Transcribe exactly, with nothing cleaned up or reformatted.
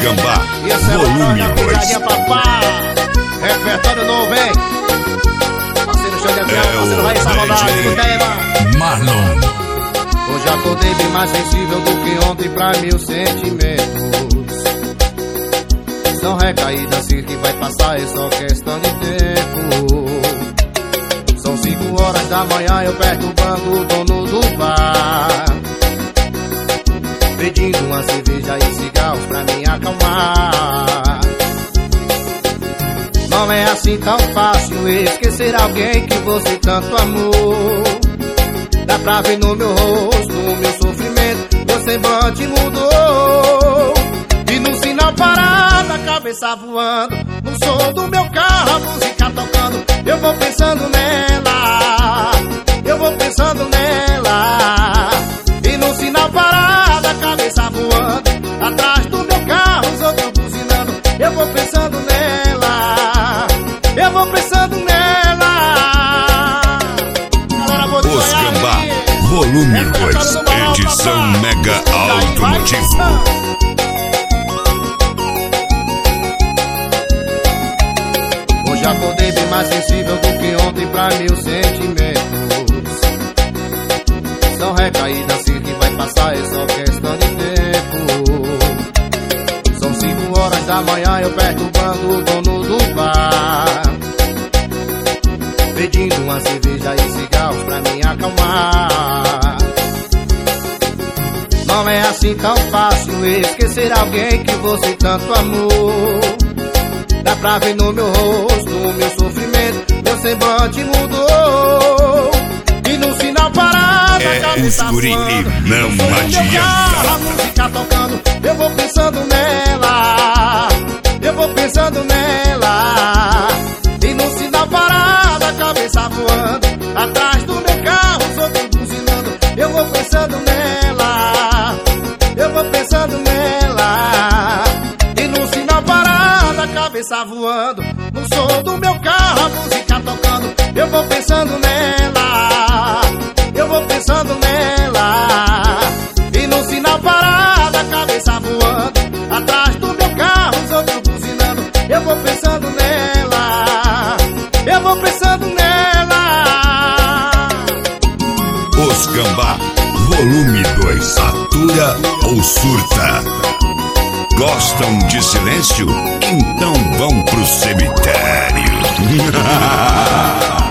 Gambá, volume dois. Repertório novo, hein? Parceiro Chão de Avião, É parceiro Raiz Salvador, Marlon. Hoje acordei bem mais sensível do que ontem pra meus sentimentos. São recaídas assim que vai passar, é só questão de tempo. São cinco horas da manhã, eu perturbando o dono do bar, pedindo uma cerveja e cigarros pra me acalmar. Não é assim tão fácil esquecer alguém que você tanto amou. Dá pra ver no meu rosto, no meu sofrimento, meu semblante mudou. E no sinal parado, a cabeça voando, no som do meu carro, a música tocando. Eu vou pensando nela, eu vou pensando nela. E no sinal parado, a cabeça voando, atrás do meu carro, os outros buzinando. Eu vou pensando nela, eu vou pensando nela. Galera, vou Os Gambá, volume dois, edição mega automotivo. Hoje acordei bem mais sensível do que ontem pra meus sentimentos. São recaídas assim que vai passar, é só questão de tempo. São cinco horas da manhã, eu perturbando o dono do bar, pedindo uma cerveja e cigarros pra me acalmar. Não é assim tão fácil esquecer alguém que você tanto amou. Dá pra ver no meu rosto, no meu sofrimento, meu semblante mudou. E no sinal parado, É a cabeça os guri voando, e não no som do meu adianta. carro, a música tocando. Eu vou pensando nela, eu vou pensando nela. E no sinal parado, a cabeça voando, atrás do meu carro, os outros buzinando. Eu vou pensando nela, eu vou pensando nela. E no sinal parado, a cabeça voando, no som do meu carro, a música tocando. Eu vou pensando nela, eu vou pensando nela. E no sinal parado, a cabeça voando, atrás do meu carro, os outros buzinando. Eu vou pensando nela, eu vou pensando nela. Os Gambá, volume dois, atura ou surta? Gostam de silêncio? Então vão pro cemitério.